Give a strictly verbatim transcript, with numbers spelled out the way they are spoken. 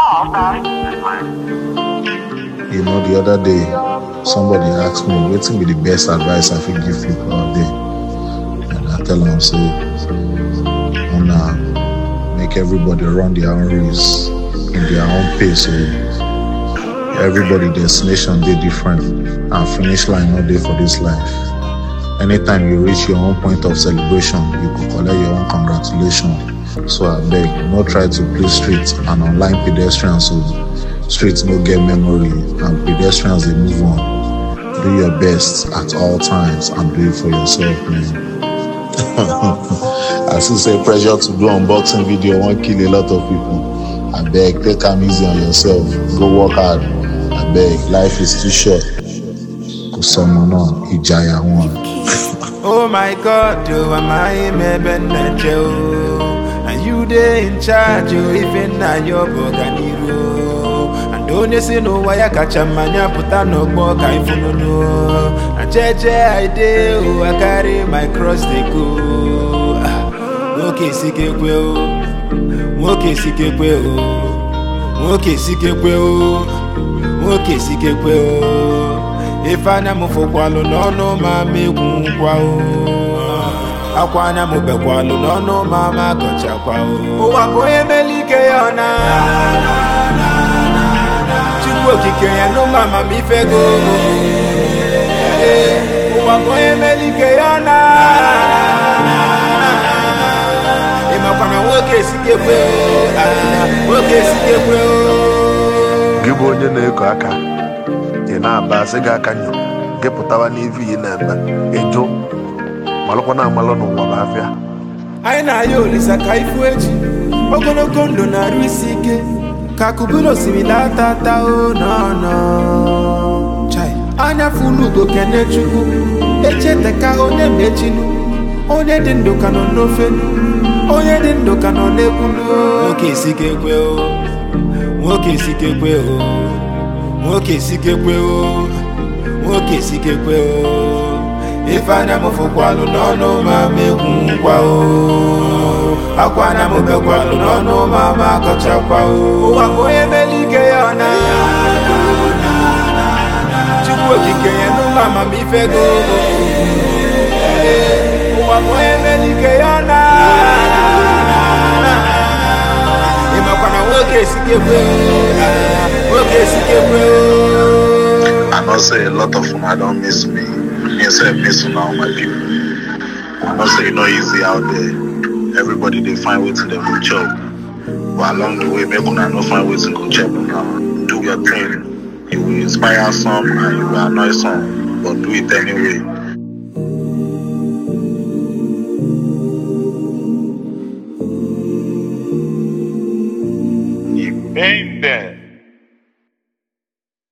You know, the other day, somebody asked me, what will be the best advice I could give people out there? And I tell them, say, wanna make everybody run their own race in their own pace. So everybody destination they different, and finish line not there for this life. Anytime you reach your own point of celebration, you could collect your own congratulations. So I beg, not try to play street and online pedestrians. So streets no get memory, and pedestrians they move on. Do your best at all times and do it for yourself, man. I still say pressure to do unboxing video won't kill a lot of people. I beg, take time easy on yourself. Go work hard. I beg, life is too short. Cause someone on Ijaya one. Oh my God, oh, am I a Joe? And you there in charge, oh, even now your boganiro. And don't you see no why I catch a man, ya put on no more kind for no. And Jeje, I do, I carry my cross, they go. Okay, Sike Quill, okay, Sike Quill, okay, Sike Quill, okay, Sike Quill. If I am for Qualo, no, no, mammy, Quao. Aquana Mubequalo, no, no, mamma, Cocha Quao. Oh, I'm going to Melicaona. Chihuahua, no, mamma, mi fego. Oh, I'm going to Melicaona. If I'm going to work, it's a good work, it's a good Give one your name, na basi ga kanyo geputawa n'ivi na eme ejo malụkwa na amalụ n'ụwa bụ afịa anyị na-ayọ olisa ka ifu echi ogologo ndụ na-arụ isi ike ka kubulo simila tata o no no chai anya fulu ugo kene chukwu echete ka onye mechinu onye dị ndụ ka nọ n'ofenu onye dị ndụ ka nọ n'ekwulu nwoke isike kwe o nwoke isike kwe o nwoke sike kwe o nwoke sike kwe o ifana mufukwalu nono mamegwu kwa o akwana mubekwalu nono mama kocha kwa o wakoye melike yona chukwu okike yenu mama mifego wakoye melike yona imakwana nwoke sike kwe o I know say a lot of them I don't miss me. Me say I miss all my people. I know say it's not easy out there. Everybody they find way to them go chop. But along the way, make una no find way to go chop now. Do your thing. You will inspire some and you will annoy some. But do it anyway. Bem, bem.